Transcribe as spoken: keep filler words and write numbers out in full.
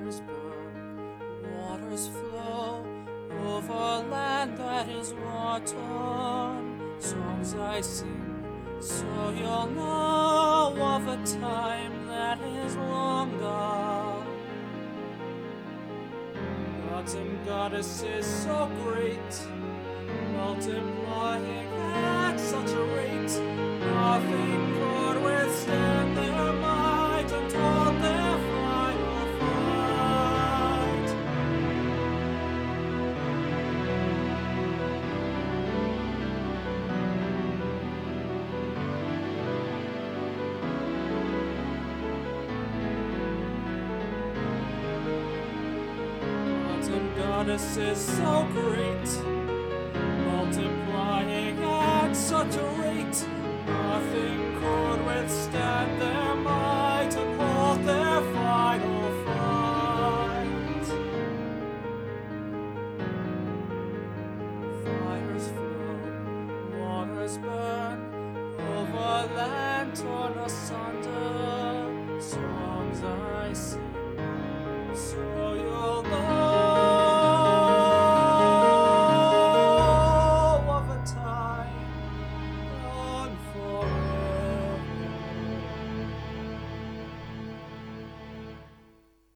Fires burn, waters flow over land that is war-torn. Songs I sing, so you'll know of a time that is long gone. Gods and goddesses so great, multiplying at such a rate, nothing could withstand their might and hold their final fight. Gods and goddesses so great, multiplying at such a rate, nothing could withstand their might and hold their final fight. Fires flow, waters burn, over land torn asunder.